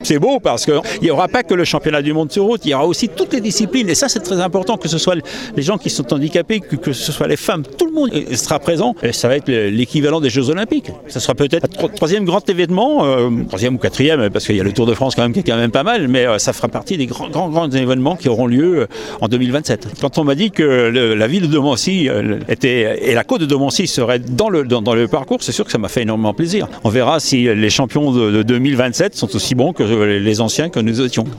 c'est beau parce qu'il n'y aura pas que le championnat du monde sur route, il y aura aussi toutes les disciplines. Et ça, c'est très important, que ce soit les gens qui sont handicapés, que ce soit les femmes, tout le monde sera présent. Et ça va être l'équivalent des Jeux Olympiques. Ça sera peut-être le troisième grand événement, troisième ou quatrième, parce qu'il y a le Tour de France quand même qui est quand même pas mal, mais ça fera partie des grands événements qui auront lieu en 2027. Quand on m'a dit que la ville de Domancy et la côte de Domancy seraient dans le parcours, c'est sûr que ça m'a fait énormément plaisir. On verra si les champions de 2027 sont aussi bons que les anciens que nous étions.